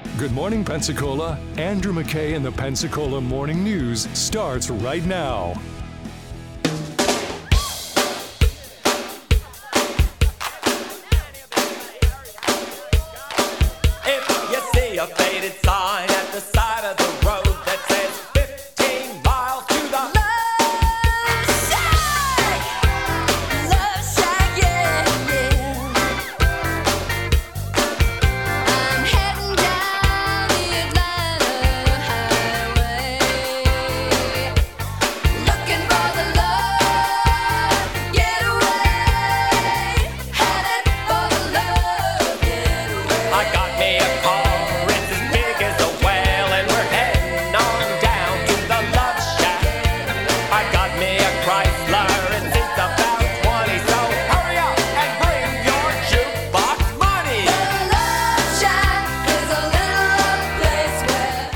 Good morning, Pensacola. Andrew McKay and the Pensacola Morning News starts right now. If you see a faded sign at the side of the road that says 15 miles to the Love Shack, yeah, yeah. I'm heading down the Atlanta highway, looking for the love getaway, headed for the love getaway. I got me a car, it's as big as a whale, and we're heading on down to the Love Shack. I got me a Chrysler, and it's about 20, so hurry up and bring your jukebox money. The Love Shack is a little old place where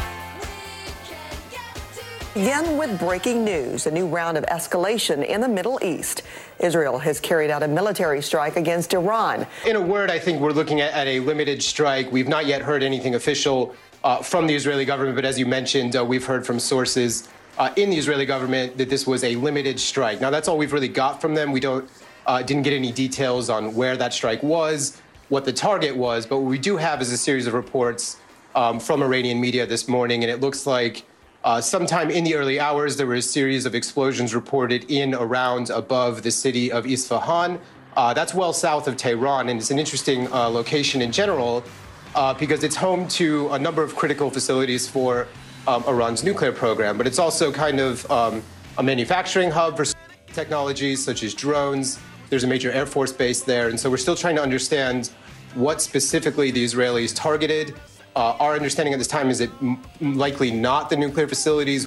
we can get to. Begin with breaking news, a new round of escalation in the Middle East. Israel has carried out a military strike against Iran. In a word, I think we're looking at a limited strike. We've not yet heard anything official from the Israeli government, but as you mentioned, we've heard from sources in the Israeli government that this was a limited strike. Now, that's all we've really got from them. We didn't get any details on where that strike was, what the target was, but what we do have is a series of reports from Iranian media this morning, and it looks like sometime in the early hours, there were a series of explosions reported in, around, above the city of Isfahan. That's well south of Tehran, and it's an interesting location in general because it's home to a number of critical facilities for Iran's nuclear program. But it's also kind of a manufacturing hub for technologies such as drones. There's a major Air Force base there, and so we're still trying to understand what specifically the Israelis targeted. Our understanding at this time is it likely not the nuclear facilities.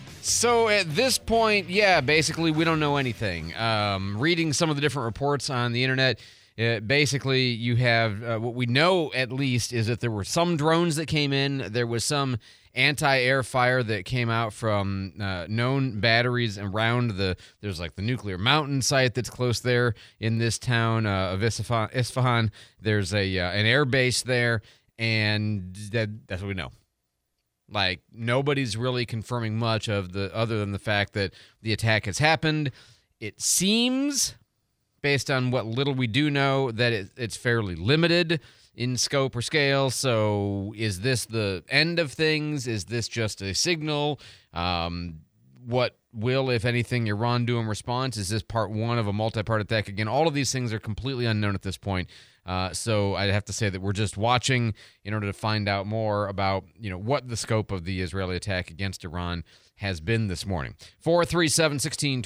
So at this point, yeah, basically we don't know anything. Reading some of the different reports on the internet, basically you have what we know at least is that there were some drones that came in. There was some anti-air fire that came out from known batteries around there's like the nuclear mountain site that's close there in this town of Isfahan. There's an air base there. And that's what we know. Like, nobody's really confirming much other than the fact that the attack has happened. It seems, based on what little we do know, that it's fairly limited in scope or scale. So is this the end of things? Is this just a signal? What will, if anything, Iran do in response? Is this part one of a multi-part attack? Again, all of these things are completely unknown at this point. So I'd have to say that we're just watching in order to find out more about, what the scope of the Israeli attack against Iran has been this morning. 437-1620,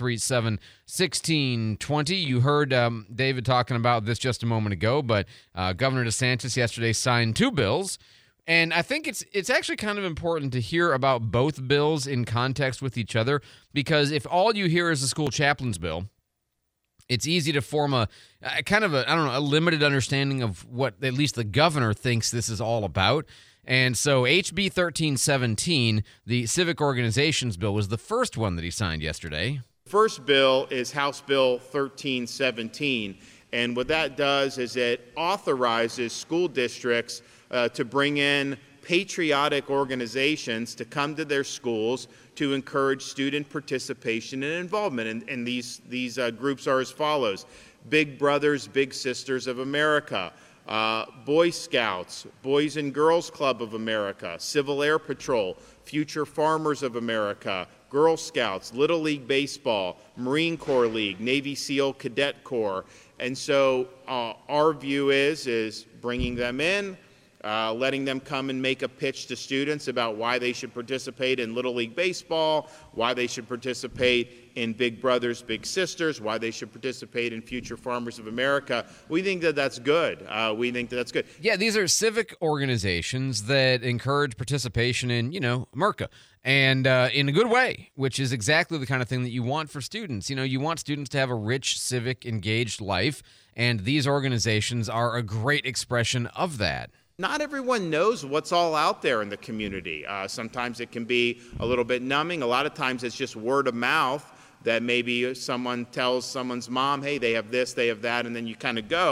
437-1620. You heard David talking about this just a moment ago, but Governor DeSantis yesterday signed two bills. And I think it's actually kind of important to hear about both bills in context with each other, because if all you hear is the school chaplains bill, it's easy to form a limited understanding of what at least the governor thinks this is all about. And so HB 1317, the civic organizations bill, was the first one that he signed yesterday. First bill is House Bill 1317, and what that does is it authorizes school districts to bring in patriotic organizations to come to their schools to encourage student participation and involvement. And these groups are as follows: Big Brothers, Big Sisters of America, Boy Scouts, Boys and Girls Club of America, Civil Air Patrol, Future Farmers of America, Girl Scouts, Little League Baseball, Marine Corps League, Navy SEAL Cadet Corps. And so our view is bringing them in, letting them come and make a pitch to students about why they should participate in Little League Baseball, why they should participate in Big Brothers, Big Sisters, why they should participate in Future Farmers of America. We think that that's good. Yeah, these are civic organizations that encourage participation in, America. And in a good way, which is exactly the kind of thing that you want for students. You want students to have a rich, civic, engaged life, and these organizations are a great expression of that. Not everyone knows what's all out there in the community. Sometimes it can be a little bit numbing. A lot of times it's just word of mouth that maybe someone tells someone's mom, hey, they have this, they have that, and then you kind of go.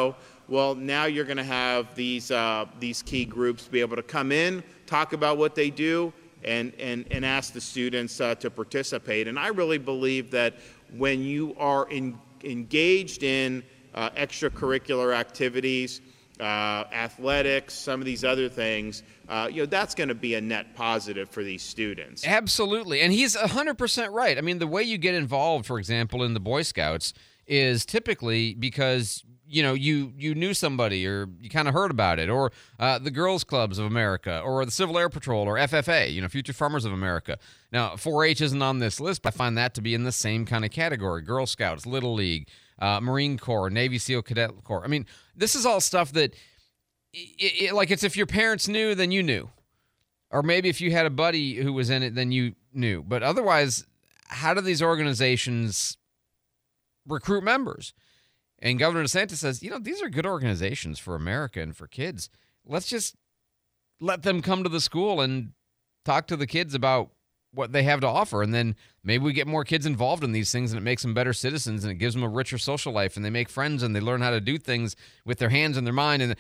Well, now you're going to have these key groups be able to come in, talk about what they do, and ask the students to participate. And I really believe that when you are engaged in extracurricular activities, athletics, some of these other things, that's going to be a net positive for these students. Absolutely. And he's 100% right. I mean, the way you get involved, for example, in the Boy Scouts is typically because you knew somebody or you kind of heard about it, or the Girls Clubs of America, or the Civil Air Patrol, or FFA, Future Farmers of America. Now, 4-H isn't on this list, but I find that to be in the same kind of category. Girl Scouts, Little League, Marine Corps, Navy SEAL Cadet Corps. I mean, this is all stuff that, it's if your parents knew, then you knew. Or maybe if you had a buddy who was in it, then you knew. But otherwise, how do these organizations recruit members? And Governor DeSantis says, these are good organizations for America and for kids. Let's just let them come to the school and talk to the kids about what they have to offer. And then maybe we get more kids involved in these things and it makes them better citizens and it gives them a richer social life and they make friends and they learn how to do things with their hands and their mind. And,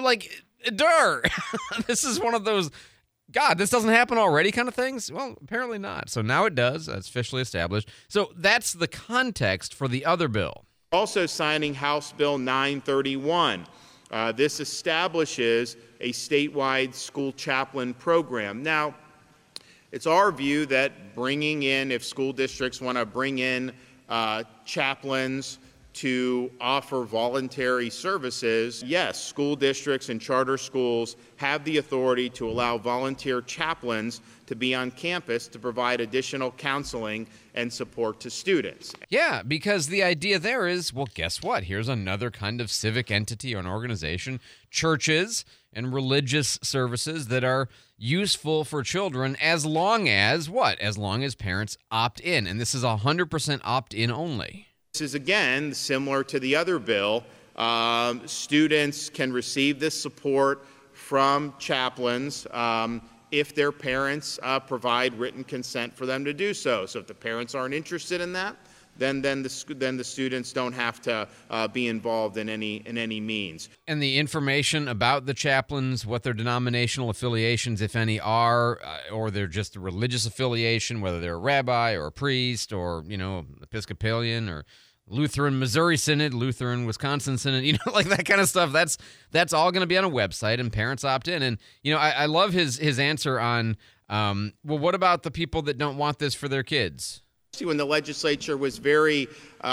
this is one of those, God, this doesn't happen already kind of things? Well, apparently not. So now it does. That's officially established. So that's the context for the other bill. Also signing House Bill 931. This establishes a statewide school chaplain program. Now, it's our view that if school districts want to bring in chaplains to offer voluntary services, yes, school districts and charter schools have the authority to allow volunteer chaplains to be on campus to provide additional counseling and support to students. Yeah, because the idea there is, well, guess what? Here's another kind of civic entity or an organization, churches and religious services that are useful for children as long as what? As long as parents opt in. And this is 100% opt-in only. This is, again, similar to the other bill. Students can receive this support from chaplains if their parents provide written consent for them to do so. So if the parents aren't interested in that, then the students don't have to be involved in any means. And the information about the chaplains, what their denominational affiliations, if any, are, or they're just a religious affiliation, whether they're a rabbi or a priest or Episcopalian or Lutheran Missouri Synod, Lutheran Wisconsin Synod, like that kind of stuff. That's all going to be on a website, and parents opt in. And I love his answer on, well, what about the people that don't want this for their kids? When the legislature was very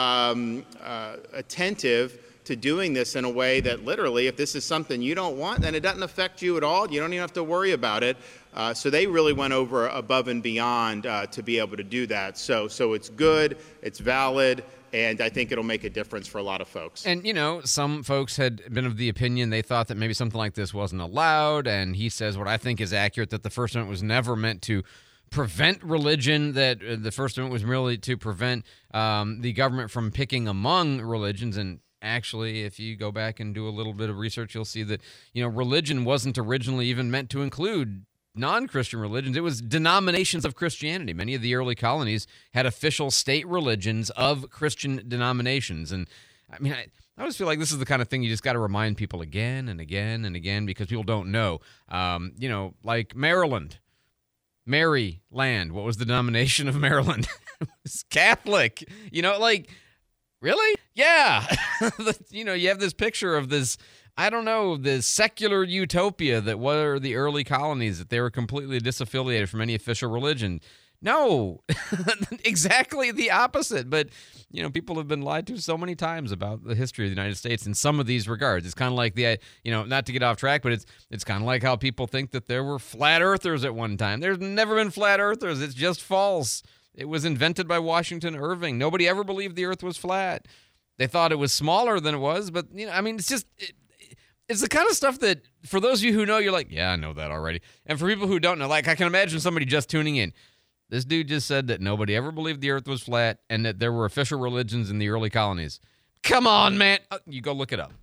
attentive to doing this in a way that literally, if this is something you don't want, then it doesn't affect you at all. You don't even have to worry about it. So they really went above and beyond to be able to do that. So it's good, it's valid, and I think it'll make a difference for a lot of folks. And, some folks had been of the opinion they thought that maybe something like this wasn't allowed. And he says what I think is accurate, that the First Amendment was never meant to prevent religion, that the First Amendment was merely to prevent the government from picking among religions. And actually, if you go back and do a little bit of research, you'll see that, religion wasn't originally even meant to include non-Christian religions. It was denominations of Christianity. Many of the early colonies had official state religions of Christian denominations. And I mean, I always feel like this is the kind of thing you just got to remind people again and again and again because people don't know. Like Maryland. Maryland. What was the denomination of Maryland? It was Catholic. Really? Yeah. You have this picture of this, this secular utopia that were the early colonies, that they were completely disaffiliated from any official religion. No, exactly the opposite. But, people have been lied to so many times about the history of the United States in some of these regards. It's kind of like not to get off track, but it's kind of like how people think that there were flat earthers at one time. There's never been flat earthers. It's just false. It was invented by Washington Irving. Nobody ever believed the earth was flat. They thought it was smaller than it was, but, it's just... It's the kind of stuff that, for those of you who know, you're like, yeah, I know that already. And for people who don't know, I can imagine somebody just tuning in. This dude just said that nobody ever believed the earth was flat and that there were official religions in the early colonies. Come on, man. You go look it up.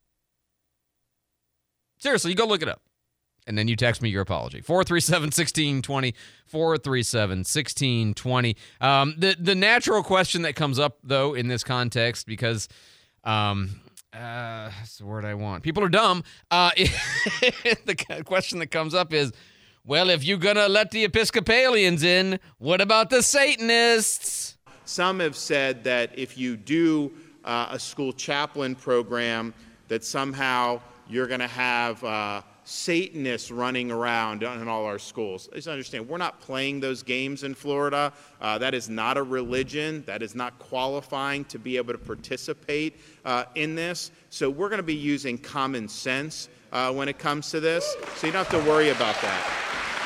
Seriously, you go look it up. And then you text me your apology. 437-1620, 437-1620. The natural question that comes up, though, in this context, because That's the word I want. People are dumb. The question that comes up is, well, if you're going to let the Episcopalians in, what about the Satanists? Some have said that if you do a school chaplain program, that somehow you're going to have Satanists running around in all our schools. Just understand, we're not playing those games in Florida. That is not a religion. That is not qualifying to be able to participate in this. So we're going to be using common sense when it comes to this. So you don't have to worry about that.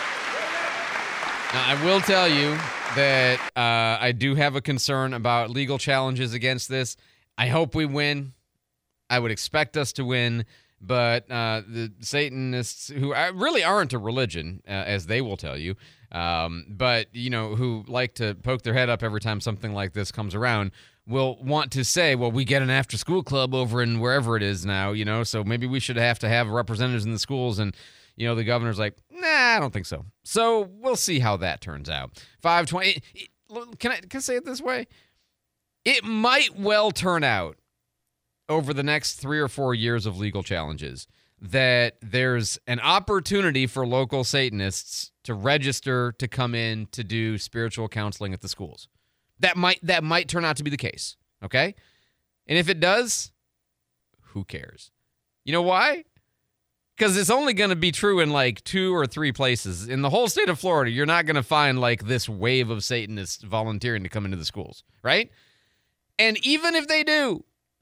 Now, I will tell you that I do have a concern about legal challenges against this. I hope we win. I would expect us to win. But the Satanists, who really aren't a religion, as they will tell you, but, who like to poke their head up every time something like this comes around, will want to say, well, we get an after-school club over in wherever it is now, so maybe we should have to have representatives in the schools. And, the governor's like, nah, I don't think so. So we'll see how that turns out. 520. Can I say it this way? It might well turn out over the next 3 or 4 years of legal challenges that there's an opportunity for local Satanists to register to come in to do spiritual counseling at the schools. That might turn out to be the case, okay? And if it does, who cares? You know why? Because it's only going to be true in like 2 or 3 places. In the whole state of Florida, you're not going to find like this wave of Satanists volunteering to come into the schools, right? And even if they do,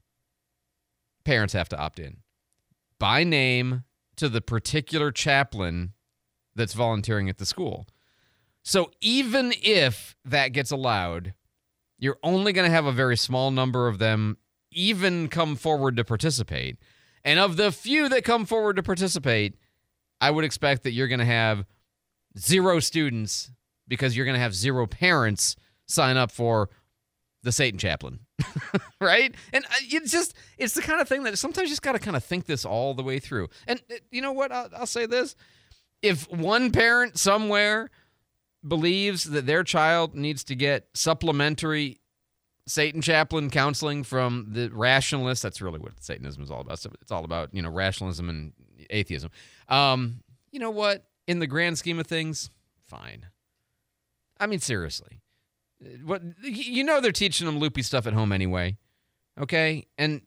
parents have to opt in by name to the particular chaplain that's volunteering at the school. So even if that gets allowed, you're only going to have a very small number of them even come forward to participate. And of the few that come forward to participate, I would expect that you're going to have 0 students because you're going to have 0 parents sign up for the Satan chaplain. Right? And it's the kind of thing that sometimes you just got to kind of think this all the way through. And you know what? I'll say this. If one parent somewhere believes that their child needs to get supplementary Satan chaplain counseling from the rationalists, that's really what Satanism is all about. So it's all about, rationalism and atheism. You know what? In the grand scheme of things, fine. I mean, seriously. What they're teaching them loopy stuff at home anyway, okay? And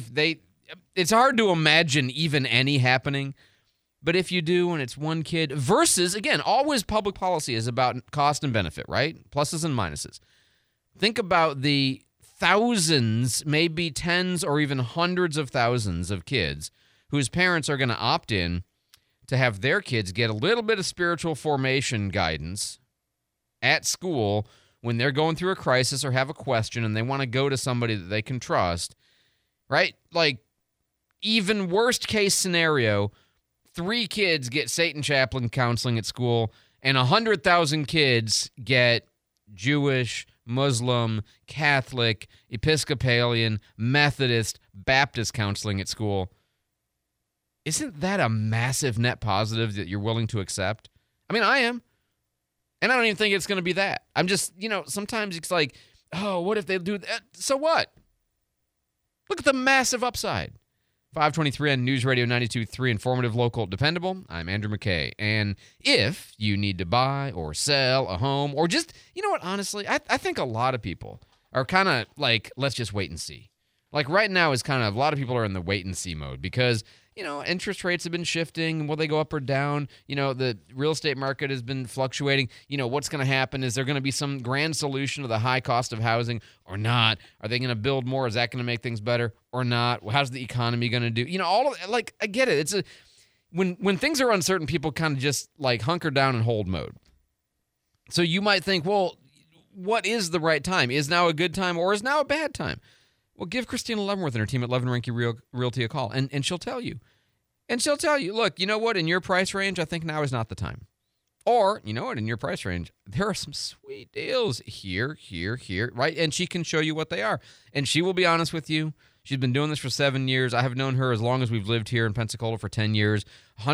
it's hard to imagine even any happening, but if you do and it's one kid versus, again, always public policy is about cost and benefit, right? Pluses and minuses. Think about the thousands, maybe tens or even hundreds of thousands of kids whose parents are going to opt in to have their kids get a little bit of spiritual formation guidance at school when they're going through a crisis or have a question and they want to go to somebody that they can trust, right? Like, even worst case scenario, 3 kids get Satan chaplain counseling at school and 100,000 kids get Jewish, Muslim, Catholic, Episcopalian, Methodist, Baptist counseling at school. Isn't that a massive net positive that you're willing to accept? I mean, I am. And I don't even think it's going to be that. I'm just, sometimes it's like, oh, what if they do that? So what? Look at the massive upside. 523 on News Radio 92.3, informative, local, dependable. I'm Andrew McKay. And if you need to buy or sell a home or just, honestly, I think a lot of people are kind of like, let's just wait and see. Like right now is kind of, a lot of people are in the wait and see mode because, interest rates have been shifting. Will they go up or down? The real estate market has been fluctuating. What's going to happen? Is there going to be some grand solution to the high cost of housing or not? Are they going to build more? Is that going to make things better or not? How's the economy going to do? All of like, I get it. It's when things are uncertain, people kind of just like hunker down and hold mode. So you might think, well, what is the right time? Is now a good time or is now a bad time? Well, give Christina Leavenworth and her team at Levin Rinke Realty a call, and she'll tell you. And she'll tell you, look, you know what? In your price range, I think now is not the time. Or, you know what? In your price range, there are some sweet deals here, right? And she can show you what they are. And she will be honest with you. She's been doing this for 7 years. I have known her as long as we've lived here in Pensacola for 10 years.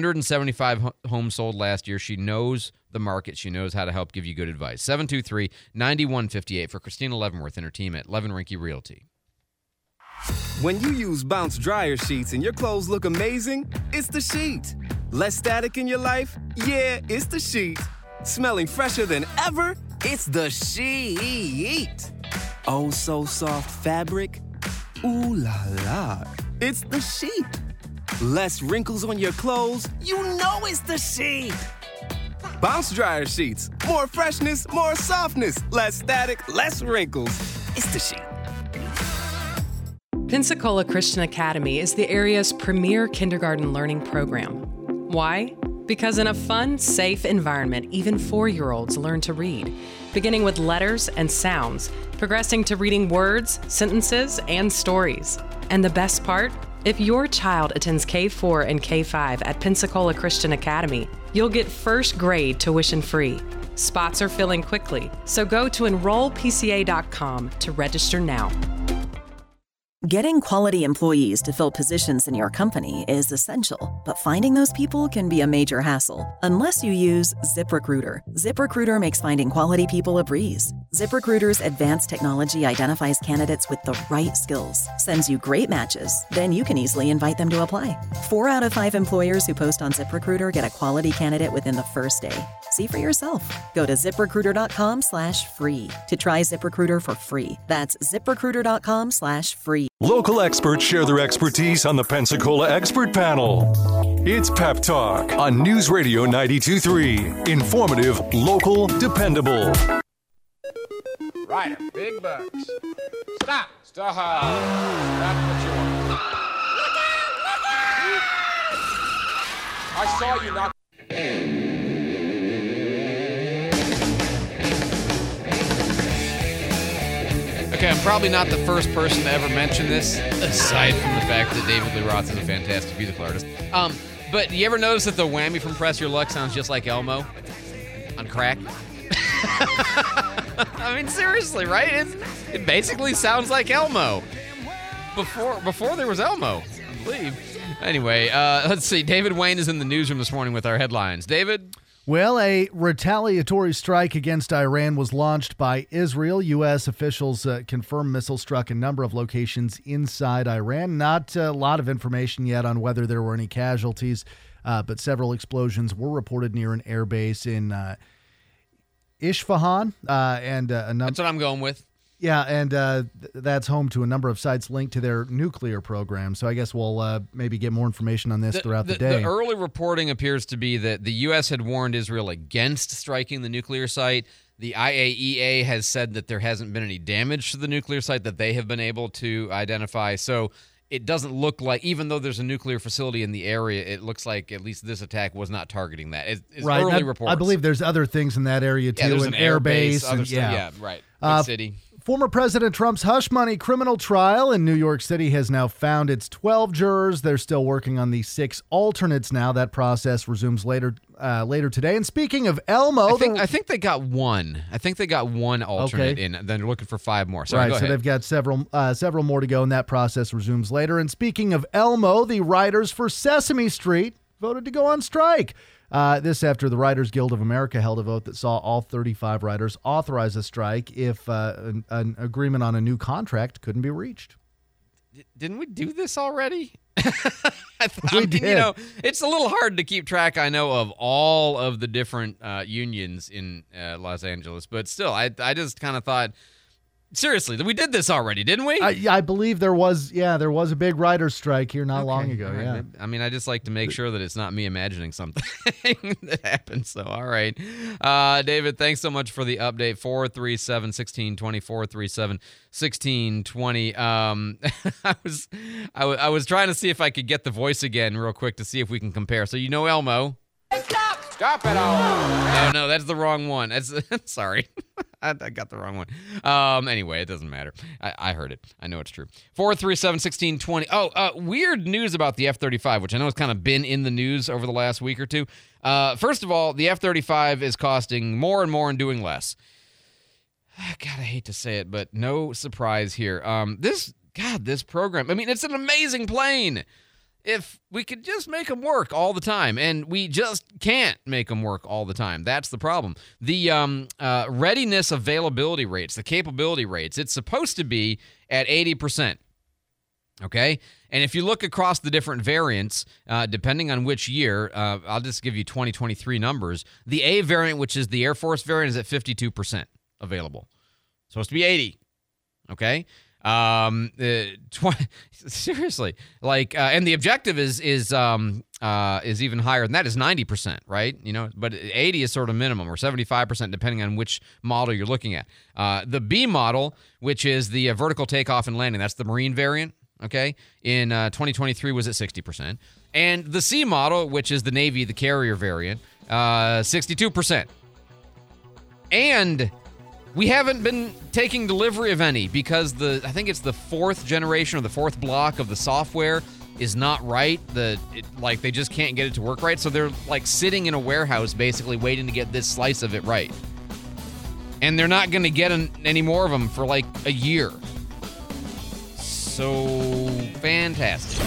175 homes sold last year. She knows the market. She knows how to help give you good advice. 723-9158 for Christina Leavenworth and her team at Levin Rinke Realty. When you use Bounce dryer sheets and your clothes look amazing, it's the sheet. Less static in your life? Yeah, it's the sheet. Smelling fresher than ever? It's the sheet. Oh, so soft fabric? Ooh la la. It's the sheet. Less wrinkles on your clothes? You know it's the sheet. Bounce dryer sheets. More freshness, more softness. Less static, less wrinkles. It's the sheet. Pensacola Christian Academy is the area's premier kindergarten learning program. Why? Because in a fun, safe environment, even 4-year-olds learn to read, beginning with letters and sounds, progressing to reading words, sentences, and stories. And the best part? If your child attends K4 and K5 at Pensacola Christian Academy, you'll get first grade tuition free. Spots are filling quickly, so go to enrollpca.com to register now. Getting quality employees to fill positions in your company is essential, but finding those people can be a major hassle unless you use ZipRecruiter. ZipRecruiter makes finding quality people a breeze. ZipRecruiter's advanced technology identifies candidates with the right skills, sends you great matches, then you can easily invite them to apply. 4 out of 5 employers who post on ZipRecruiter get a quality candidate within the first day. See for yourself. Go to ZipRecruiter.com/free to try ZipRecruiter for free. That's ZipRecruiter.com/free. Local experts share their expertise on the Pensacola Expert Panel. It's Pep Talk on News Radio 92.3. Informative, local, dependable. Ryder, big bucks. Stop. Stop. That's what you want. Look out! Look out! I saw you knock. Okay, I'm probably not the first person to ever mention this, aside from the fact that David Lee Roth is a fantastic musical artist. But you ever notice that the whammy from Press Your Luck sounds just like Elmo on crack? I mean, seriously, right? It basically sounds like Elmo. Before there was Elmo, I believe. Anyway, let's see. David Wayne is in the newsroom this morning with our headlines. David? Well, a retaliatory strike against Iran was launched by Israel. U.S. officials confirmed missiles struck a number of locations inside Iran. Not a lot of information yet on whether there were any casualties, but several explosions were reported near an airbase in Isfahan. That's what I'm going with. Yeah, and that's home to a number of sites linked to their nuclear program. So I guess we'll maybe get more information on this throughout the day. The early reporting appears to be that the U.S. had warned Israel against striking the nuclear site. The IAEA has said that there hasn't been any damage to the nuclear site that they have been able to identify. So it doesn't look like, even though there's a nuclear facility in the area, it looks like at least this attack was not targeting that. It's right. Early reports. I believe there's other things in that area, too. Yeah, there's an air base. Yeah, Right. Big city. Former President Trump's hush money criminal trial in New York City has now found its 12 jurors. They're still working on the 6 alternates now. That process resumes later today. And speaking of Elmo, I think they got one. I think they got one alternate in. Then they're looking for 5 more. Sorry, right, so they've got several more to go, and that process resumes later. And speaking of Elmo, the writers for Sesame Street voted to go on strike. This after the Writers Guild of America held a vote that saw all 35 writers authorize a strike if an agreement on a new contract couldn't be reached. Didn't we do this already? We did. You know, it's a little hard to keep track, I know, of all of the different unions in Los Angeles, but still, I just kind of thought, seriously, we did this already, didn't we? I believe there was a big writers' strike here not long ago. Right. Yeah, I mean, I just like to make sure that it's not me imagining something that happened. So, all right, David, thanks so much for the update. 437-1620, 437-1620. I was trying to see if I could get the voice again real quick to see if we can compare. So you know Elmo. Stop it all. No, that's the wrong one. That's sorry. I got the wrong one. Anyway, it doesn't matter. I heard it. I know it's true. 437-1620. Oh, weird news about the F-35, which I know has kind of been in the news over the last week or two. First of all, the F-35 is costing more and more and doing less. God, I hate to say it, but no surprise here. This program, I mean, it's an amazing plane. If we could just make them work all the time, and we just can't make them work all the time. That's the problem. The readiness availability rates, the capability rates, it's supposed to be at 80%. Okay? And if you look across the different variants, depending on which year, I'll just give you 2023 numbers. The A variant, which is the Air Force variant, is at 52% available. Supposed to be 80. Okay? Seriously. And the objective is even higher than that, is 90%, right? But 80 is sort of minimum, or 75% depending on which model you're looking at. The B model, which is the vertical takeoff and landing, that's the Marine variant. Okay, in 2023 was at 60%. And the C model, which is the Navy, the carrier variant, 62%. And we haven't been taking delivery of any because I think it's the fourth generation or the fourth block of the software is not right. They just can't get it to work right. So they're sitting in a warehouse basically waiting to get this slice of it right. And they're not going to get any more of them for a year. So fantastic.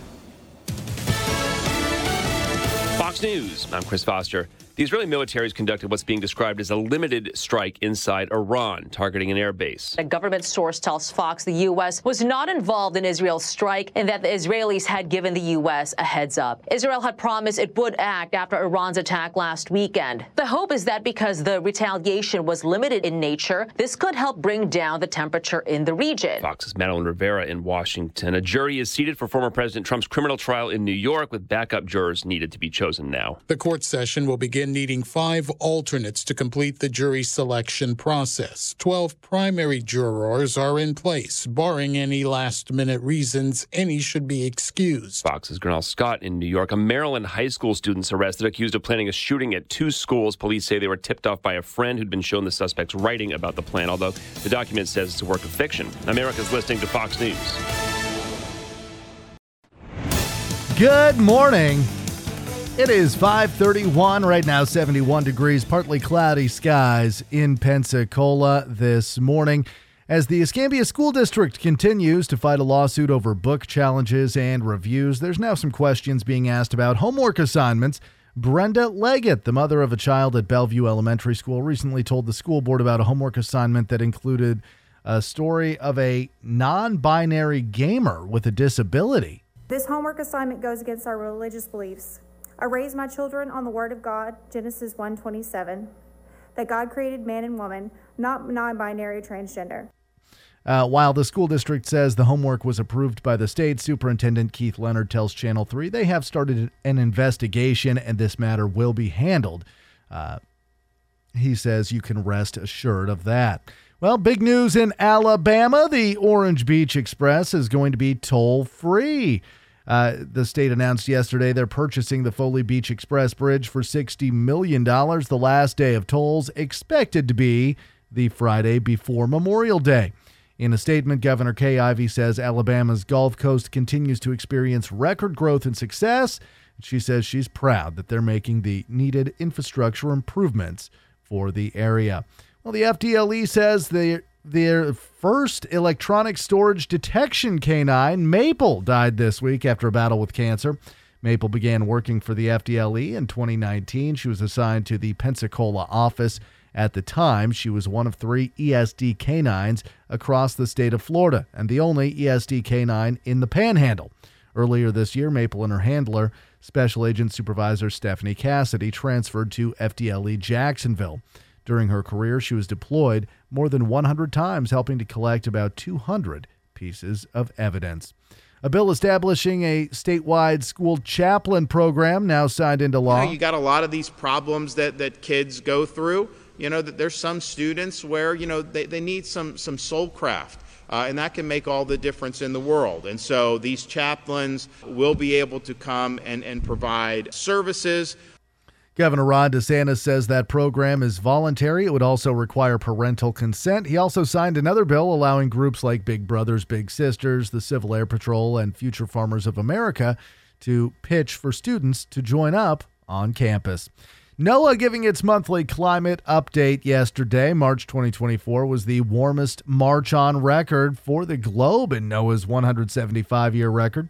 Fox News, I'm Chris Foster. The Israeli military has conducted what's being described as a limited strike inside Iran, targeting an airbase. A government source tells Fox the U.S. was not involved in Israel's strike and that the Israelis had given the U.S. a heads up. Israel had promised it would act after Iran's attack last weekend. The hope is that because the retaliation was limited in nature, this could help bring down the temperature in the region. Fox's Madeline Rivera in Washington. A jury is seated for former President Trump's criminal trial in New York, with backup jurors needed to be chosen now. The court session will begin needing 5 alternates to complete the jury selection process. 12 primary jurors are in place. Barring any last-minute reasons, any should be excused. Fox's Gernal Scott in New York. A Maryland high school student's arrested, accused of planning a shooting at 2 schools. Police say they were tipped off by a friend who'd been shown the suspect's writing about the plan, although the document says it's a work of fiction. America's listening to Fox News. Good morning. It is 5:31 right now, 71 degrees, partly cloudy skies in Pensacola this morning. As the Escambia School District continues to fight a lawsuit over book challenges and reviews, there's now some questions being asked about homework assignments. Brenda Leggett, the mother of a child at Bellevue Elementary School, recently told the school board about a homework assignment that included a story of a non-binary gamer with a disability. This homework assignment goes against our religious beliefs. I raise my children on the Word of God, Genesis 1:27, that God created man and woman, not non-binary transgender. While the school district says the homework was approved by the state, Superintendent Keith Leonard tells Channel 3 they have started an investigation and this matter will be handled. He says you can rest assured of that. Well, big news in Alabama. The Orange Beach Express is going to be toll-free. The state announced yesterday they're purchasing the Foley Beach Express Bridge for $60 million. The last day of tolls expected to be the Friday before Memorial Day. In a statement, Governor Kay Ivey says Alabama's Gulf Coast continues to experience record growth and success. She says she's proud that they're making the needed infrastructure improvements for the area. Well, the FDLE says their first electronic storage detection canine, Maple, died this week after a battle with cancer. Maple began working for the FDLE in 2019. She was assigned to the Pensacola office. At the time, she was one of 3 ESD canines across the state of Florida and the only ESD canine in the Panhandle. Earlier this year, Maple and her handler, Special Agent Supervisor Stephanie Cassidy, transferred to FDLE Jacksonville. During her career, she was deployed more than 100 times, helping to collect about 200 pieces of evidence. A bill establishing a statewide school chaplain program now signed into law. You got a lot of these problems that kids go through. That there's some students where, they need some soul craft. And that can make all the difference in the world. And so these chaplains will be able to come and provide services. Governor Ron DeSantis says that program is voluntary. It would also require parental consent. He also signed another bill allowing groups like Big Brothers Big Sisters, the Civil Air Patrol, and Future Farmers of America to pitch for students to join up on campus. NOAA giving its monthly climate update yesterday. March 2024 was the warmest March on record for the globe in NOAA's 175-year record.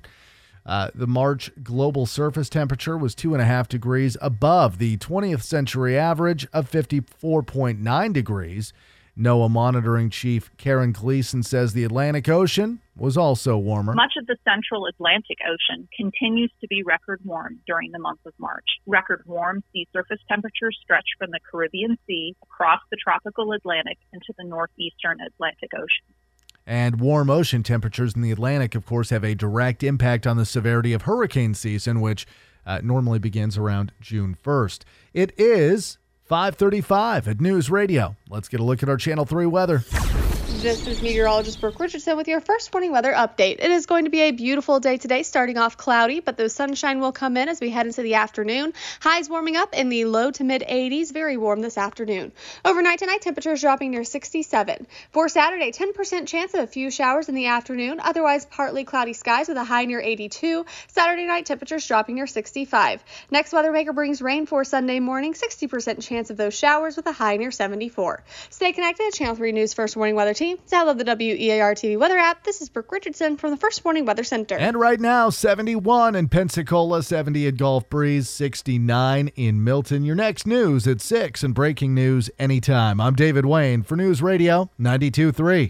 The March global surface temperature was 2.5 degrees above the 20th century average of 54.9 degrees. NOAA monitoring chief Karen Gleason says the Atlantic Ocean was also warmer. Much of the central Atlantic Ocean continues to be record warm during the month of March. Record warm sea surface temperatures stretch from the Caribbean Sea across the tropical Atlantic into the northeastern Atlantic Ocean. And warm ocean temperatures in the Atlantic, of course, have a direct impact on the severity of hurricane season, which normally begins around June 1st. It is 5:35 at News Radio. Let's get a look at our Channel 3 weather. This is meteorologist Brooke Richardson with your first morning weather update. It is going to be a beautiful day today, starting off cloudy, but the sunshine will come in as we head into the afternoon. Highs warming up in the low to mid 80s, very warm this afternoon. Overnight tonight, temperatures dropping near 67. For Saturday, 10% chance of a few showers in the afternoon, otherwise partly cloudy skies with a high near 82. Saturday night, temperatures dropping near 65. Next weather maker brings rain for Sunday morning, 60% chance of those showers with a high near 74. Stay connected to Channel 3 News First Morning Weather Team. Download the WEAR TV weather app. This is Brooke Richardson from the First Morning Weather Center. And right now, 71 in Pensacola, 70 at Gulf Breeze, 69 in Milton. Your next news at 6 and breaking news anytime. I'm David Wayne for News Radio 92.3.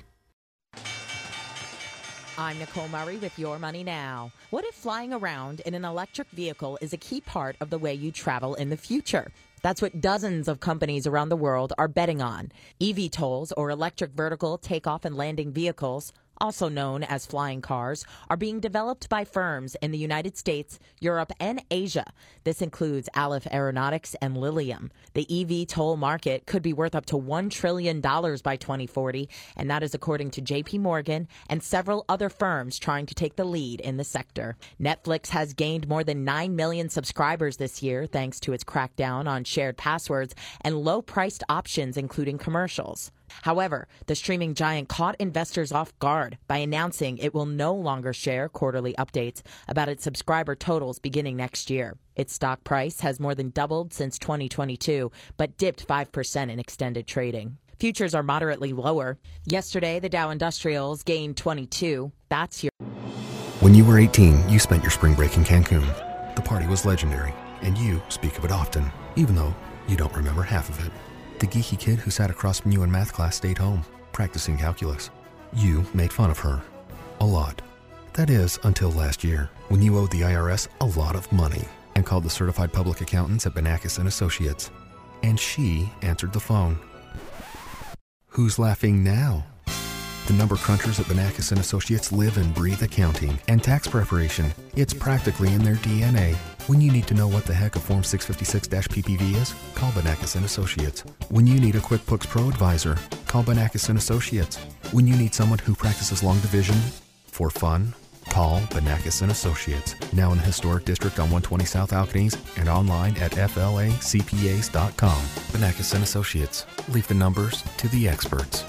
I'm Nicole Murray with Your Money Now. What if flying around in an electric vehicle is a key part of the way you travel in the future? That's what dozens of companies around the world are betting on. eVTOLs, or electric vertical takeoff and landing vehicles, also known as flying cars, are being developed by firms in the United States, Europe, and Asia. This includes Aleph Aeronautics and Lilium. The eVTOL market could be worth up to $1 trillion by 2040, and that is according to JP Morgan and several other firms trying to take the lead in the sector. Netflix has gained more than 9 million subscribers this year thanks to its crackdown on shared passwords and low-priced options, including commercials. However, the streaming giant caught investors off guard by announcing it will no longer share quarterly updates about its subscriber totals beginning next year. Its stock price has more than doubled since 2022, but dipped 5% in extended trading. Futures are moderately lower. Yesterday, the Dow Industrials gained 22. That's your... When you were 18, you spent your spring break in Cancun. The party was legendary, and you speak of it often, even though you don't remember half of it. The geeky kid who sat across from you in math class stayed home, practicing calculus. You made fun of her. A lot. That is, until last year, when you owed the IRS a lot of money and called the certified public accountants at Banakis & Associates. And she answered the phone. Who's laughing now? The number crunchers at Banakis & Associates live and breathe accounting and tax preparation. It's practically in their DNA. When you need to know what the heck a Form 656-PPV is, call Banakis & Associates. When you need a QuickBooks Pro advisor, call Banakis & Associates. When you need someone who practices long division for fun, call Banakis & Associates. Now in the historic district on 120 South Alcanese and online at flacpas.com. Banakis & Associates. Leave the numbers to the experts.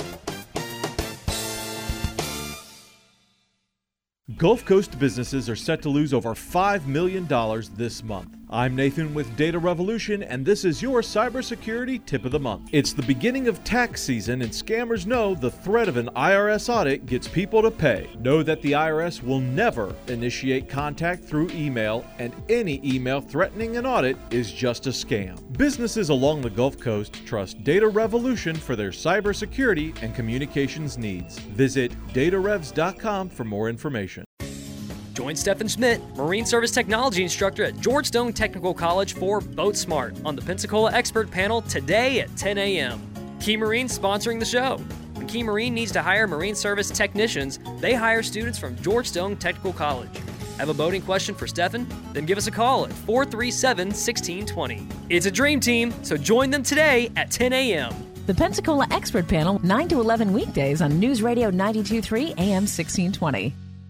Gulf Coast businesses are set to lose over $5 million this month. I'm Nathan with Data Revolution, and this is your cybersecurity tip of the month. It's the beginning of tax season, and scammers know the threat of an IRS audit gets people to pay. Know that the IRS will never initiate contact through email, and any email threatening an audit is just a scam. Businesses along the Gulf Coast trust Data Revolution for their cybersecurity and communications needs. Visit datarevs.com for more information. Join Stephen Schmidt, Marine Service Technology Instructor at Georgetown Technical College for Boat Smart on the Pensacola Expert Panel today at 10 a.m. Key Marine sponsoring the show. When Key Marine needs to hire Marine Service technicians, they hire students from Georgetown Technical College. Have a boating question for Stephen? Then give us a call at 437-1620. It's a dream team, so join them today at 10 a.m. The Pensacola Expert Panel, 9 to 11 weekdays on News Radio 92.3 AM 1620.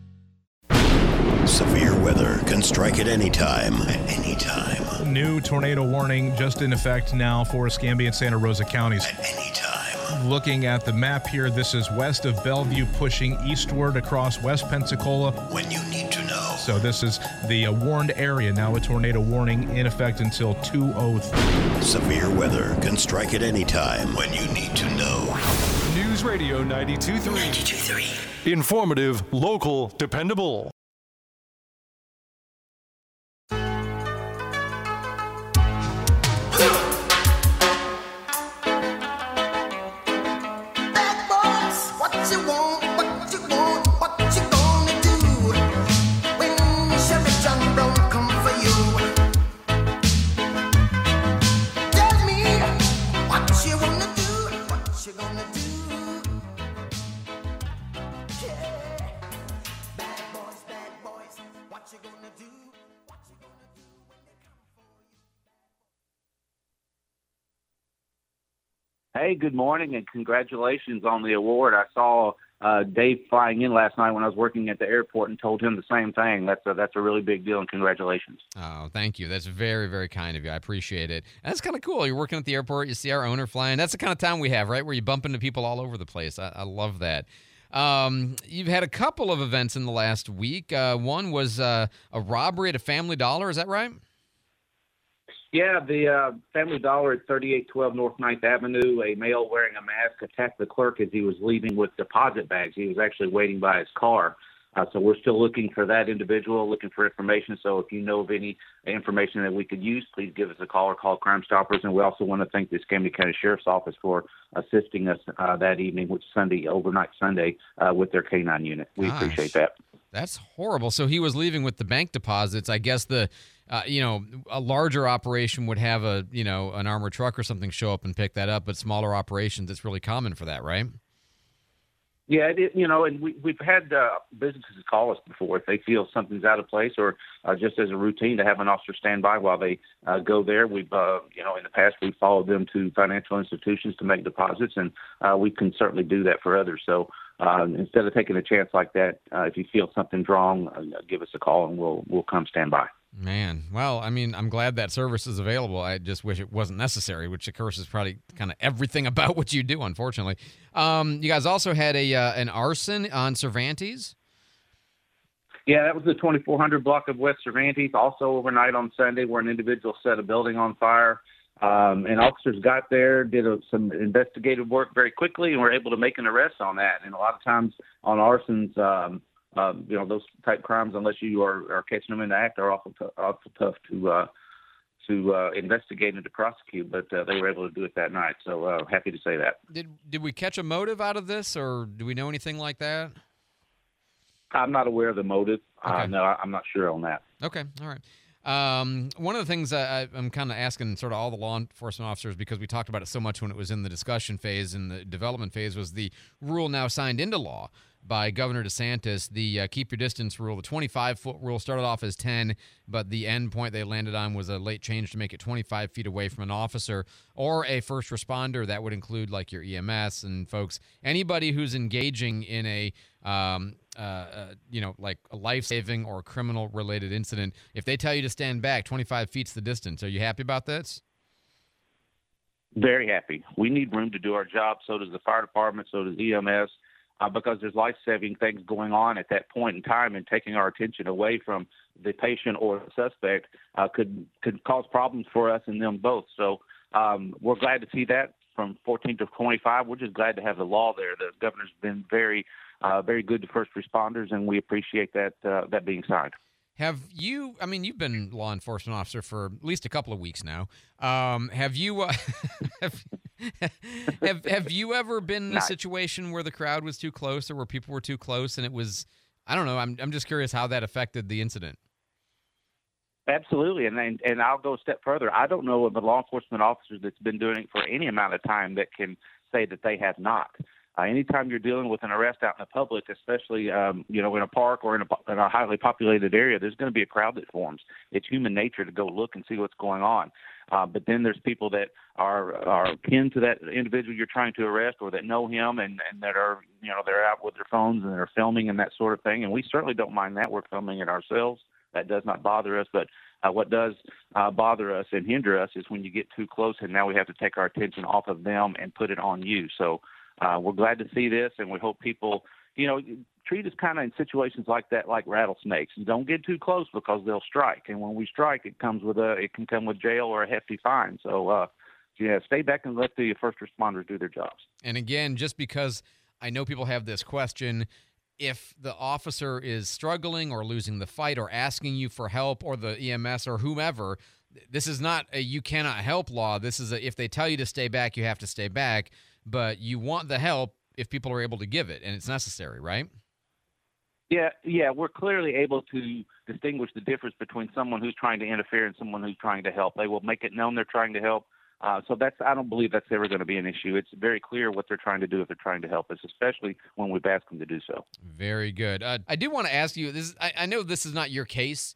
Severe weather can strike at any time. At any time. New tornado warning just in effect now for Escambia and Santa Rosa counties. At any time. Looking at the map here, this is west of Bellevue, pushing eastward across West Pensacola. When you need to know. So this is the warned area. Now a tornado warning in effect until 2:03. Severe weather can strike at any time. When you need to know. News Radio 92.3. 92.3. Informative, local, dependable. Hey, good morning, and congratulations on the award. I saw Dave flying in last night when I was working at the airport and told him the same thing. That's a really big deal, and congratulations. Oh, thank you. That's very, very kind of you. I appreciate it. And that's kind of cool. You're working at the airport. You see our owner flying. That's the kind of time we have, right, where you bump into people all over the place. I love that. You've had a couple of events in the last week. One was a robbery at a Family Dollar. Is that right? Yeah, the Family Dollar at 3812 North 9th Avenue, a male wearing a mask attacked the clerk as he was leaving with deposit bags. He was actually waiting by his car. So we're still looking for that individual, looking for information. So if you know of any information that we could use, please give us a call or call Crime Stoppers. And we also want to thank the Escambia County Sheriff's Office for assisting us that evening, which is Sunday, overnight Sunday, with their K-9 unit. We appreciate that. That's horrible. So he was leaving with the bank deposits. I guess a larger operation would have an armored truck or something show up and pick that up, but smaller operations, it's really common for that, right? Yeah, and we've had businesses call us before if they feel something's out of place or just as a routine to have an officer stand by while they go there. We've, in the past, we've followed them to financial institutions to make deposits, and we can certainly do that for others. So instead of taking a chance like that, if you feel something's wrong, give us a call and we'll come stand by. Man, well, I mean, I'm glad that service is available. I just wish it wasn't necessary, which of course is probably kind of everything about what you do, unfortunately. You guys also had an arson on Cervantes. Yeah, that was the 2400 block of West Cervantes. Also overnight on Sunday, where an individual set a building on fire. And officers got there, did some investigative work very quickly, and were able to make an arrest on that. And a lot of times on arsons, those type crimes, unless you are catching them in the act, are awful tough to investigate and to prosecute. But they were able to do it that night. So happy to say that. Did we catch a motive out of this, or do we know anything like that? I'm not aware of the motive. Okay. No, I'm not sure on that. Okay, all right. One of the things I'm kind of asking sort of all the law enforcement officers, because we talked about it so much when it was in the discussion phase and the development phase, was the rule now signed into law by Governor DeSantis, the keep your distance rule. The 25-foot rule started off as 10, but the end point they landed on was a late change to make it 25 feet away from an officer or a first responder. That would include like your EMS and folks, anybody who's engaging in a like a life-saving or criminal-related incident. If they tell you to stand back, 25 feet's the distance. Are you happy about this? Very happy. We need room to do our job. So does the fire department. So does EMS. Because there's life-saving things going on at that point in time, and taking our attention away from the patient or the suspect could cause problems for us and them both. So we're glad to see that from 14 to 25. We're just glad to have the law there. The governor's been very good to first responders, and we appreciate that being signed. Have you, I mean, you've been law enforcement officer for at least a couple of weeks now. Have you have you ever been in a situation where the crowd was too close or where people were too close and it was, I don't know, I'm just curious how that affected the incident. Absolutely, and I'll go a step further. I don't know of a law enforcement officer that's been doing it for any amount of time that can say that they have not. Anytime you're dealing with an arrest out in the public, especially in a park or in a highly populated area, there's going to be a crowd that forms. It's human nature to go look and see what's going on. But then there's people that are kin to that individual you're trying to arrest, or that know him and that are they're out with their phones and they're filming and that sort of thing. And we certainly don't mind that. We're filming it ourselves. That does not bother us. But what does bother us and hinder us is when you get too close, and now we have to take our attention off of them and put it on you. So we're glad to see this, and we hope people, treat us kind of in situations like that like rattlesnakes. You don't get too close because they'll strike, and when we strike, it can come with jail or a hefty fine. So, stay back and let the first responders do their jobs. And again, just because I know people have this question, if the officer is struggling or losing the fight or asking you for help, or the EMS or whomever, this is not a you cannot help law. This is if they tell you to stay back, you have to stay back. But you want the help if people are able to give it, and it's necessary, right? Yeah, we're clearly able to distinguish the difference between someone who's trying to interfere and someone who's trying to help. They will make it known they're trying to help. So I don't believe that's ever going to be an issue. It's very clear what they're trying to do if they're trying to help us, especially when we've asked them to do so. Very good. I do want to ask you, I know this is not your case,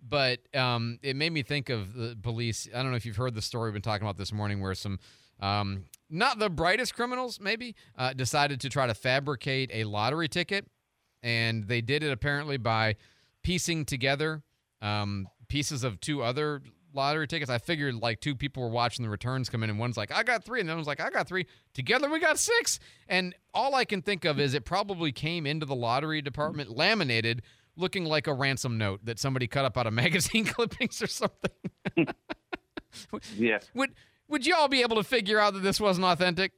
But it made me think of the police. I don't know if you've heard the story we've been talking about this morning where some not the brightest criminals maybe decided to try to fabricate a lottery ticket. And they did it apparently by piecing together pieces of two other lottery tickets. I figured like two people were watching the returns come in, and one's like, I got 3, and the other one's like, I got 3. Together we got 6. And all I can think of is it probably came into the lottery department laminated, looking like a ransom note that somebody cut up out of magazine clippings or something. Yeah. Would you all be able to figure out that this wasn't authentic?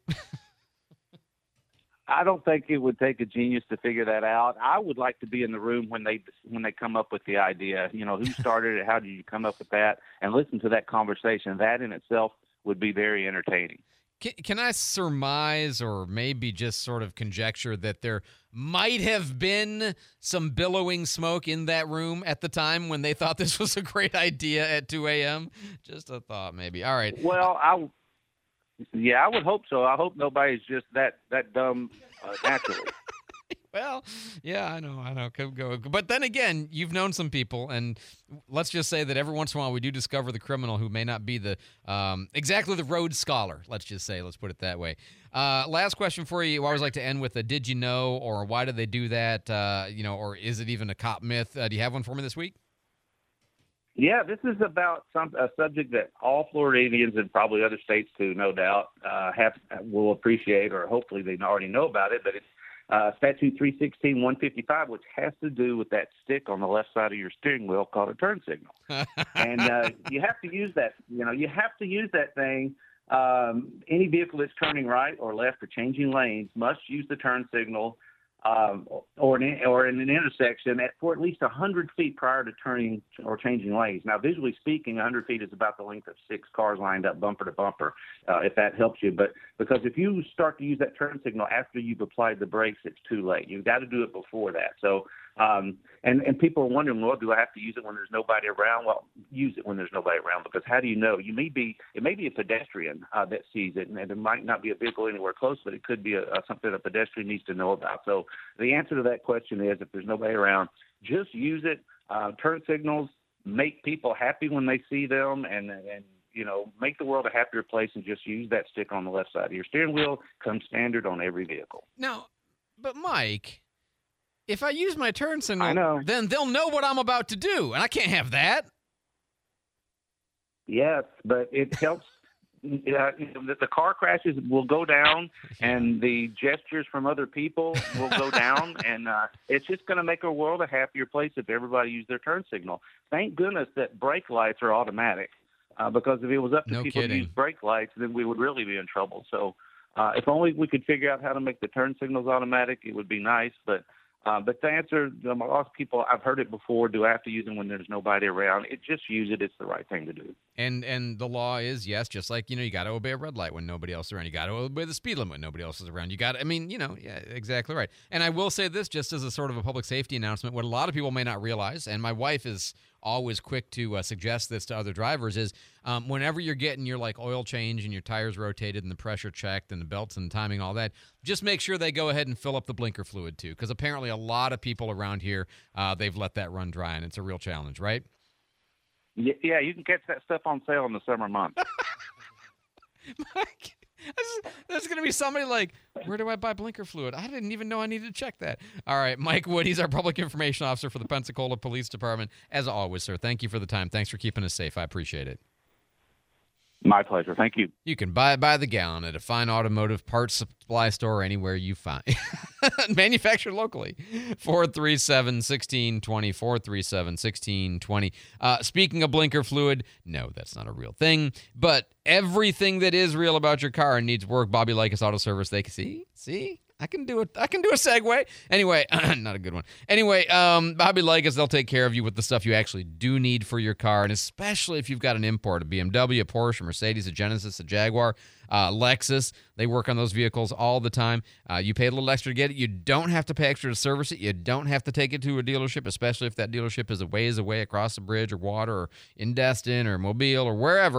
I don't think it would take a genius to figure that out. I would like to be in the room when they come up with the idea. You know, who started it? How did you come up with that? And listen to that conversation. That in itself would be very entertaining. Can I surmise or maybe just sort of conjecture that there might have been some billowing smoke in that room at the time when they thought this was a great idea at 2 a.m.? Just a thought, maybe. All right. Well, I would hope so. I hope nobody's just that dumb naturally. Well, yeah, I know. Could go. But then again, you've known some people, and let's just say that every once in a while we do discover the criminal who may not be the exactly the Rhodes Scholar. Let's put it that way. Last question for you. I always like to end with a did you know, or why did they do that, or is it even a cop myth? Do you have one for me this week? Yeah, this is about a subject that all Floridians and probably other states too, no doubt, will appreciate, or hopefully they already know about it. But it's Statute 316-155, which has to do with that stick on the left side of your steering wheel called a turn signal. And you have to use that. You have to use that thing. Any vehicle that's turning right or left or changing lanes must use the turn signal. Or in an intersection for at least 100 feet prior to turning or changing lanes. Now, visually speaking, 100 feet is about the length of 6 cars lined up bumper to bumper, if that helps you. But because if you start to use that turn signal after you've applied the brakes, it's too late. You've got to do it before that. So, and people are wondering, well, do I have to use it when there's nobody around? Well, use it when there's nobody around, because how do you know? It may be a pedestrian that sees it, and it might not be a vehicle anywhere close, but it could be something a pedestrian needs to know about. So the answer to that question is, if there's nobody around, just use it. Turn signals make people happy when they see them, and make the world a happier place, and just use that stick on the left side of your steering wheel. Comes standard on every vehicle. No, but Mike, if I use my turn signal, then they'll know what I'm about to do, and I can't have that. Yes, but it helps. The car crashes will go down, and the gestures from other people will go down, and it's just going to make our world a happier place if everybody used their turn signal. Thank goodness that brake lights are automatic, because if it was up to people to use brake lights, then we would really be in trouble. So if only we could figure out how to make the turn signals automatic, it would be nice. But to answer, a lot of people, I've heard it before, do I have to use them when there's nobody around? Just use it. It's the right thing to do. And the law is, yes, just like, you got to obey a red light when nobody else is around. You got to obey the speed limit when nobody else is around. Yeah, exactly right. And I will say this, just as a sort of a public safety announcement, what a lot of people may not realize, and my wife is always quick to suggest this to other drivers, is whenever you're getting your oil change and your tires rotated and the pressure checked and the belts and timing, all that, just make sure they go ahead and fill up the blinker fluid too, because apparently a lot of people around here, they've let that run dry, and it's a real challenge, right? Yeah, you can catch that stuff on sale in the summer months. Mike, there's going to be somebody like, where do I buy blinker fluid? I didn't even know I needed to check that. All right, Mike Wood, he's our public information officer for the Pensacola Police Department. As always, sir, thank you for the time. Thanks for keeping us safe. I appreciate it. My pleasure. Thank you. You can buy it by the gallon at a fine automotive parts supply store anywhere you find. Manufactured locally. 437-1620, 437-1620. Speaking of blinker fluid, no, that's not a real thing. But everything that is real about your car and needs work, Bobby Likas Auto Service, they can see? I can do a segue. Anyway, not a good one. Anyway, Bobby Likas, they'll take care of you with the stuff you actually do need for your car, and especially if you've got an import, a BMW, a Porsche, a Mercedes, a Genesis, a Jaguar, Lexus. They work on those vehicles all the time. You pay a little extra to get it. You don't have to pay extra to service it. You don't have to take it to a dealership, especially if that dealership is a ways away across the bridge or water or in Destin or Mobile or wherever.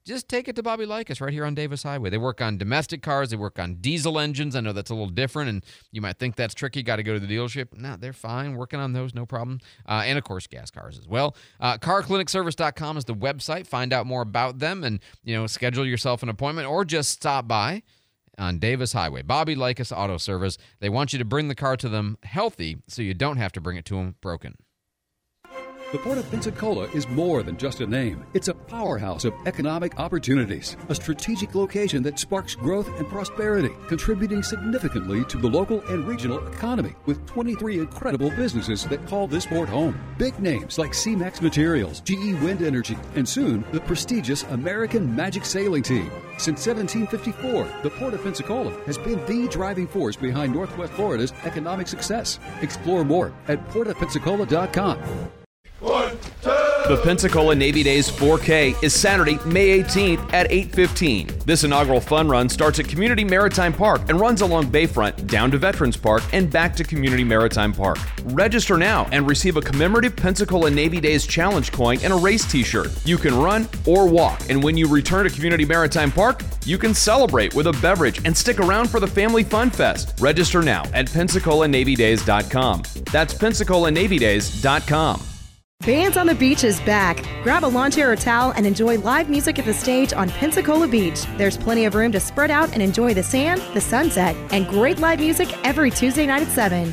just take it to Bobby Likas right here on Davis Highway. They work on domestic cars. They work on diesel engines. I know that's a little different, and you might think that's tricky. Got to go to the dealership. No, they're fine working on those, no problem. And, of course, gas cars as well. CarClinicService.com is the website. Find out more about them and, schedule yourself an appointment or just stop by on Davis Highway. Bobby Likas Auto Service. They want you to bring the car to them healthy so you don't have to bring it to them broken. The Port of Pensacola is more than just a name. It's a powerhouse of economic opportunities, a strategic location that sparks growth and prosperity, contributing significantly to the local and regional economy with 23 incredible businesses that call this port home. Big names like C-Max Materials, GE Wind Energy, and soon the prestigious American Magic Sailing Team. Since 1754, the Port of Pensacola has been the driving force behind Northwest Florida's economic success. Explore more at portofpensacola.com. The Pensacola Navy Days 4K is Saturday, May 18th at 8:15. This inaugural fun run starts at Community Maritime Park and runs along Bayfront, down to Veterans Park, and back to Community Maritime Park. Register now and receive a commemorative Pensacola Navy Days Challenge coin and a race t-shirt. You can run or walk, and when you return to Community Maritime Park, you can celebrate with a beverage and stick around for the Family Fun Fest. Register now at PensacolaNavyDays.com. That's PensacolaNavyDays.com. Bands on the Beach is back. Grab a lawn chair or towel and enjoy live music at the stage on Pensacola Beach. There's plenty of room to spread out and enjoy the sand, the sunset, and great live music every Tuesday night at 7.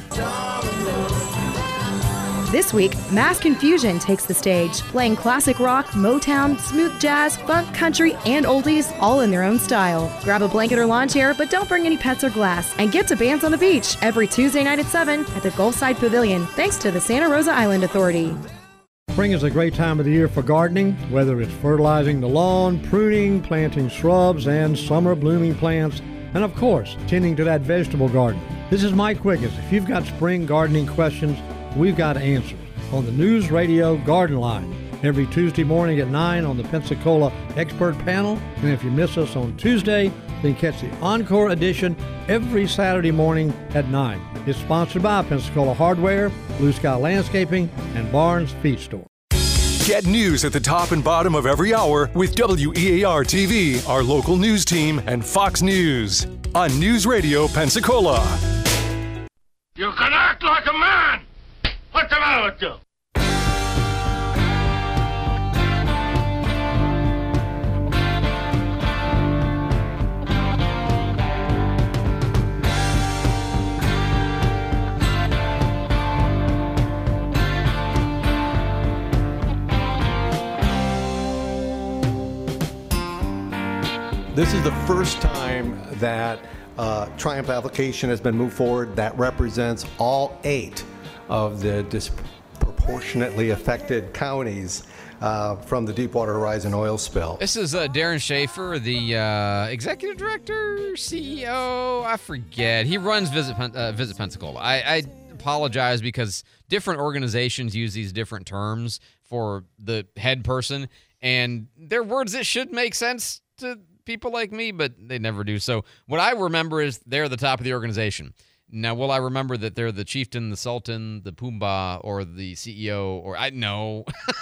This week, Mass Confusion takes the stage, playing classic rock, Motown, smooth jazz, funk, country, and oldies, all in their own style. Grab a blanket or lawn chair, but don't bring any pets or glass, and get to Bands on the Beach every Tuesday night at 7 at the Gulfside Pavilion, thanks to the Santa Rosa Island Authority. Spring is a great time of the year for gardening, whether it's fertilizing the lawn, pruning, planting shrubs and summer blooming plants, and of course, tending to that vegetable garden. This is Mike Quiggins. If you've got spring gardening questions, we've got answers on the News Radio Garden Line every Tuesday morning at 9 on the Pensacola Expert Panel. And if you miss us on Tuesday, then catch the Encore edition every Saturday morning at 9. It's sponsored by Pensacola Hardware, Blue Sky Landscaping, and Barnes Feed Store. Get news at the top and bottom of every hour with WEAR TV, our local news team, and Fox News on News Radio Pensacola. You can act like a man! What's the matter with you? This is the first time that Triumph application has been moved forward that represents all 8 of the disproportionately affected counties from the Deepwater Horizon oil spill. This is Darren Schaefer, the executive director, CEO, I forget. He runs Visit Pensacola. I apologize because different organizations use these different terms for the head person, and they're words that should make sense to people like me, but they never do. So what I remember is they're the top of the organization. Now, will I remember that they're the chieftain, the sultan, the Pumbaa, or the CEO? Or no,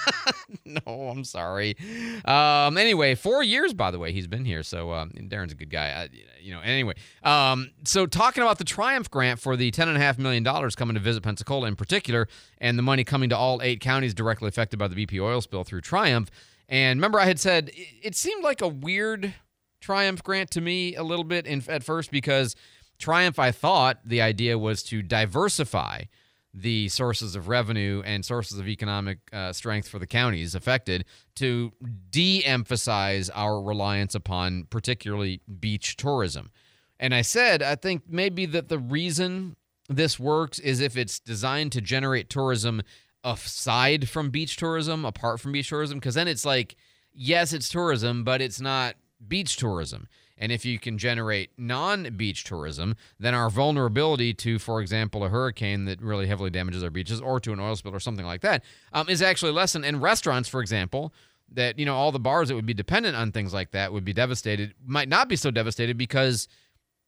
I'm sorry. Anyway, 4 years, by the way, he's been here. So Darren's a good guy. Anyway. So talking about the Triumph grant for the $10.5 million coming to Visit Pensacola in particular, and the money coming to all 8 counties directly affected by the BP oil spill through Triumph. And remember, I had said it seemed like a weird Triumph grant to me a little bit at first, because Triumph, I thought the idea was to diversify the sources of revenue and sources of economic strength for the counties affected, to de-emphasize our reliance upon particularly beach tourism. And I said, I think maybe that the reason this works is if it's designed to generate tourism aside from beach tourism, apart from beach tourism, because then it's like, yes, it's tourism, but it's not beach tourism. And if you can generate non-beach tourism, then our vulnerability to, for example, a hurricane that really heavily damages our beaches, or to an oil spill or something like that, is actually lessened. And restaurants, for example, that, all the bars that would be dependent on things like that would be devastated, might not be so devastated, because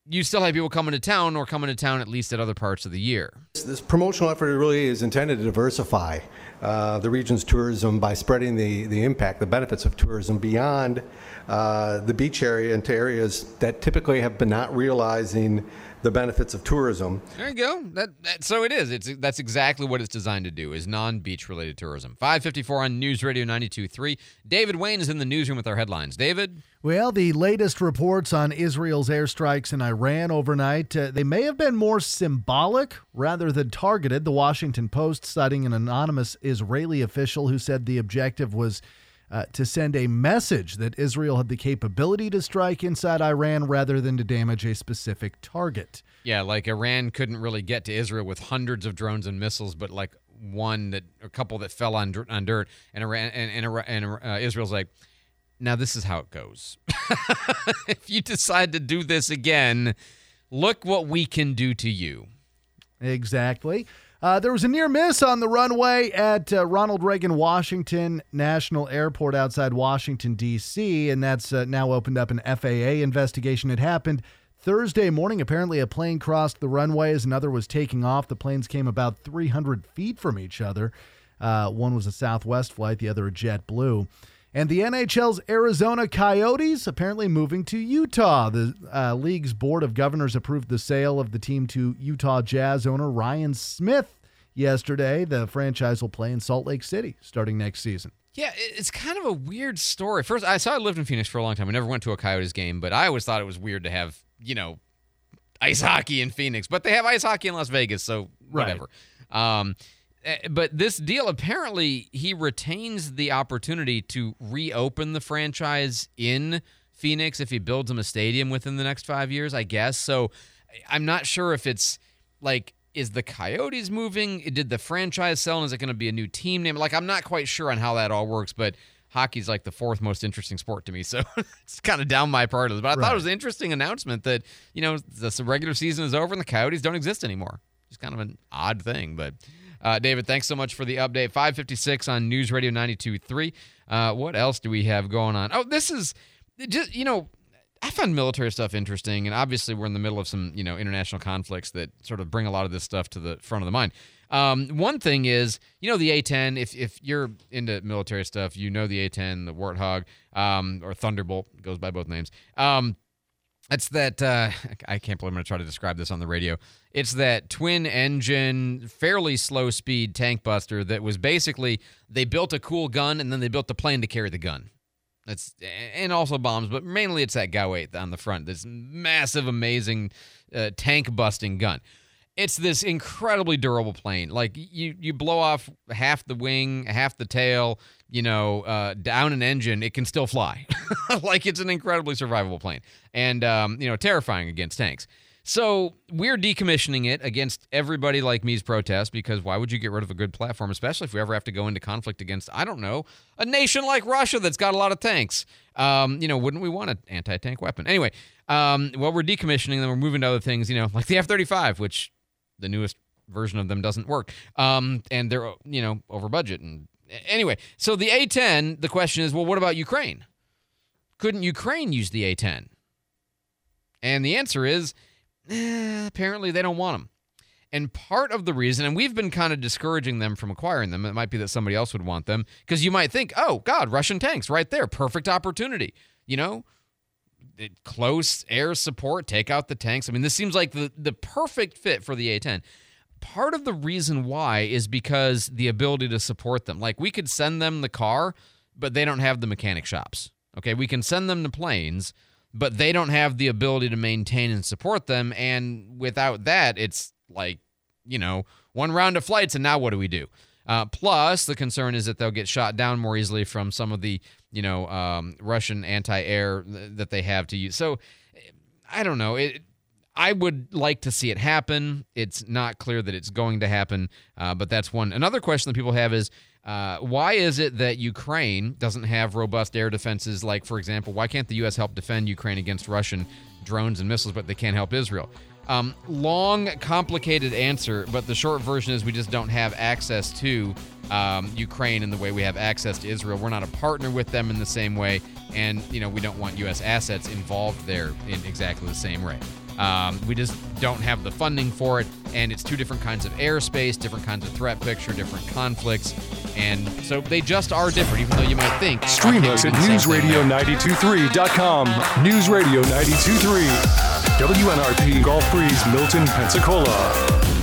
you still have people coming to town or coming to town at least at other parts of the year. This promotional effort really is intended to diversify the region's tourism by spreading the impact, the benefits of tourism beyond the beach area into areas that typically have been not realizing the benefits of tourism. There you go. So it is. That's exactly what it's designed to do, is non-beach related tourism. 5:54 on News Radio 92.3. David Wayne is in the newsroom with our headlines. David? Well, the latest reports on Israel's airstrikes in Iran overnight, they may have been more symbolic rather than targeted. The Washington Post citing an anonymous Israeli official who said the objective was to send a message that Israel had the capability to strike inside Iran rather than to damage a specific target. Yeah, like Iran couldn't really get to Israel with hundreds of drones and missiles, but like a couple that fell on dirt, and Israel's like, now this is how it goes. If you decide to do this again, look what we can do to you. Exactly. There was a near miss on the runway at Ronald Reagan Washington National Airport outside Washington, D.C., and that's now opened up an FAA investigation. It happened Thursday morning. Apparently, a plane crossed the runway as another was taking off. The planes came about 300 feet from each other. One was a Southwest flight, the other a JetBlue. And the NHL's Arizona Coyotes apparently moving to Utah. The league's board of governors approved the sale of the team to Utah Jazz owner Ryan Smith yesterday. The franchise will play in Salt Lake City starting next season. Yeah, it's kind of a weird story. First, I lived in Phoenix for a long time. I never went to a Coyotes game, but I always thought it was weird to have, ice hockey in Phoenix. But they have ice hockey in Las Vegas, so whatever. Right. But this deal, apparently, he retains the opportunity to reopen the franchise in Phoenix if he builds him a stadium within the next 5 years, I guess. So I'm not sure if it's like, is the Coyotes moving? Did the franchise sell? And is it going to be a new team name? Like, I'm not quite sure on how that all works, but hockey's like the fourth most interesting sport to me. So it's kind of down my part of it. But I thought it was an interesting announcement that, the regular season is over and the Coyotes don't exist anymore. It's kind of an odd thing, but... David, thanks so much for the update. 5:56 on News Radio 92.3. What else do we have going on? Oh, this is just, I find military stuff interesting, and obviously we're in the middle of some, international conflicts that sort of bring a lot of this stuff to the front of the mind. One thing is, the A-10, if you're into military stuff, the A-10, the Warthog, or Thunderbolt, goes by both names. It's that, I can't believe I'm going to try to describe this on the radio. It's that twin-engine, fairly slow-speed tank buster that was basically, they built a cool gun, and then they built a plane to carry the gun. And also bombs, but mainly it's that GAU-8 on the front, this massive, amazing tank-busting gun. It's this incredibly durable plane. Like, you blow off half the wing, half the tail, down an engine, it can still fly. Like, it's an incredibly survivable plane. And, terrifying against tanks. So we're decommissioning it against everybody like me's protest, because why would you get rid of a good platform, especially if we ever have to go into conflict against, I don't know, a nation like Russia that's got a lot of tanks? Wouldn't we want an anti-tank weapon? Anyway, we're decommissioning them. We're moving to other things, like the F-35, which the newest version of them doesn't work. And they're, over budget. And anyway, so the A-10, the question is, well, what about Ukraine? Couldn't Ukraine use the A-10? And the answer is, apparently they don't want them. And part of the reason, and we've been kind of discouraging them from acquiring them, it might be that somebody else would want them, because you might think, oh, God, Russian tanks right there, perfect opportunity. Close air support, take out the tanks. I mean, this seems like the perfect fit for the A-10. Part of the reason why is because the ability to support them. Like, we could send them the car, but they don't have the mechanic shops. Okay, we can send them the planes, but they don't have the ability to maintain and support them. And without that, it's like, one round of flights, and now what do we do? Plus, the concern is that they'll get shot down more easily from some of the, Russian anti-air that they have to use. So, I don't know. I would like to see it happen. It's not clear that it's going to happen, but that's one. Another question that people have is, why is it that Ukraine doesn't have robust air defenses? Like, for example, why can't the U.S. help defend Ukraine against Russian drones and missiles, but they can't help Israel? Long, complicated answer, but the short version is we just don't have access to Ukraine in the way we have access to Israel. We're not a partner with them in the same way, and we don't want U.S. assets involved there in exactly the same way. We just don't have the funding for it, and it's two different kinds of airspace, different kinds of threat picture, different conflicts, and so they just are different, even though you might think. Stream us at newsradio923.com. News Radio 92.3. WNRP Gulf Breeze, Milton, Pensacola.